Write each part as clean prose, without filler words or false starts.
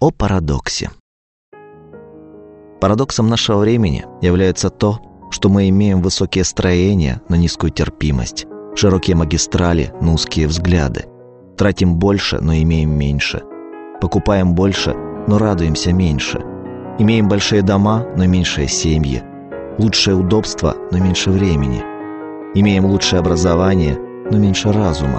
О парадоксе. Парадоксом нашего времени является то, что мы имеем высокие строения, но низкую терпимость, широкие магистрали, но узкие взгляды, тратим больше, но имеем меньше, покупаем больше, но радуемся меньше, имеем большие дома, но меньшие семьи, лучшее удобство, но меньше времени, имеем лучшее образование, но меньше разума,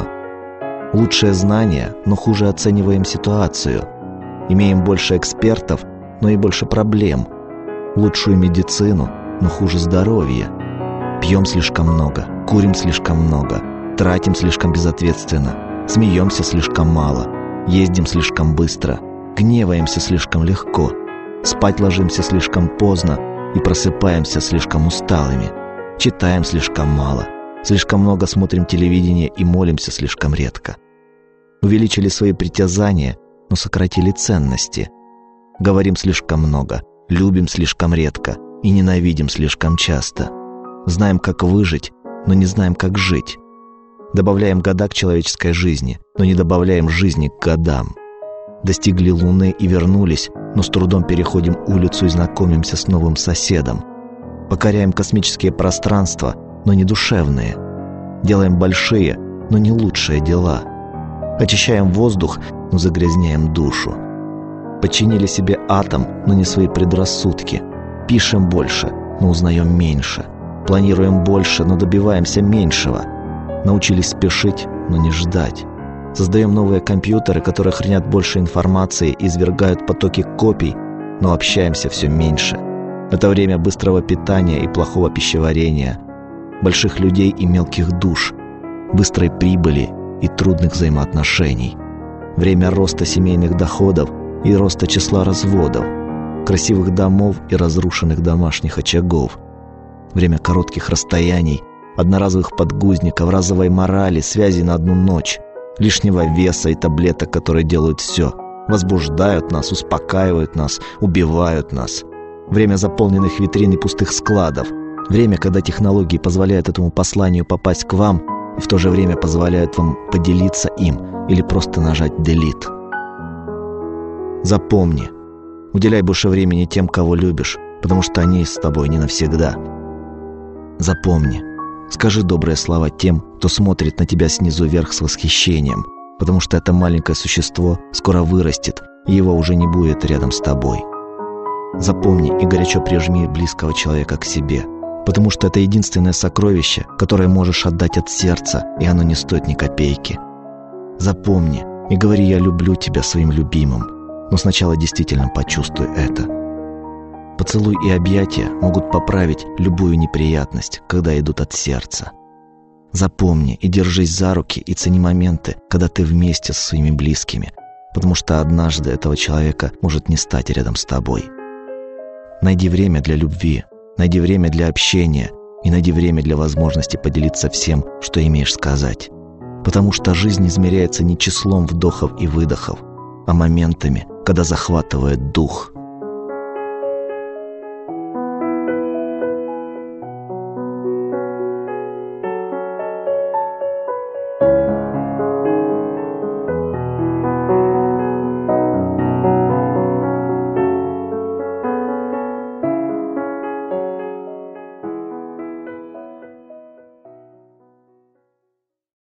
лучшие знания, но хуже оцениваем ситуацию, имеем больше экспертов, но и больше проблем, лучшую медицину, но хуже здоровья, пьем слишком много, курим слишком много, тратим слишком безответственно, смеемся слишком мало, ездим слишком быстро, гневаемся слишком легко, спать ложимся слишком поздно и просыпаемся слишком усталыми, читаем слишком мало, слишком много смотрим телевидение и молимся слишком редко. Увеличили свои притязания, но сократили ценности. Говорим слишком много, любим слишком редко и ненавидим слишком часто. Знаем, как выжить, но не знаем, как жить. Добавляем года к человеческой жизни, но не добавляем жизни к годам. Достигли Луны и вернулись, но с трудом переходим улицу и знакомимся с новым соседом. Покоряем космические пространства, но не душевные. Делаем большие, но не лучшие дела. Очищаем воздух, но загрязняем душу. Подчинили себе атом, но не свои предрассудки. Пишем больше, но узнаем меньше. Планируем больше, но добиваемся меньшего. Научились спешить, но не ждать. Создаем новые компьютеры, которые хранят больше информации и извергают потоки копий, но общаемся все меньше. Это время быстрого питания и плохого пищеварения, больших людей и мелких душ, быстрой прибыли и трудных взаимоотношений. Время роста семейных доходов и роста числа разводов, красивых домов и разрушенных домашних очагов. Время коротких расстояний, одноразовых подгузников, разовой морали, связи на одну ночь, лишнего веса и таблеток, которые делают все. Возбуждают нас, успокаивают нас, убивают нас. Время заполненных витрин и пустых складов. Время, когда технологии позволяют этому посланию попасть к вам и в то же время позволяют вам поделиться им или просто нажать «Delete». Запомни, уделяй больше времени тем, кого любишь, потому что они с тобой не навсегда. Запомни, скажи добрые слова тем, кто смотрит на тебя снизу вверх с восхищением, потому что это маленькое существо скоро вырастет, и его уже не будет рядом с тобой. Запомни и горячо прижми близкого человека к себе, потому что это единственное сокровище, которое можешь отдать от сердца, и оно не стоит ни копейки. Запомни и говори «я люблю тебя» своим любимым, но сначала действительно почувствуй это. Поцелуй и объятия могут поправить любую неприятность, когда идут от сердца. Запомни и держись за руки и цени моменты, когда ты вместе со своими близкими, потому что однажды этого человека может не стать рядом с тобой. Найди время для любви, найди время для общения и найди время для возможности поделиться всем, что имеешь сказать. Потому что жизнь измеряется не числом вдохов и выдохов, а моментами, когда захватывает дух.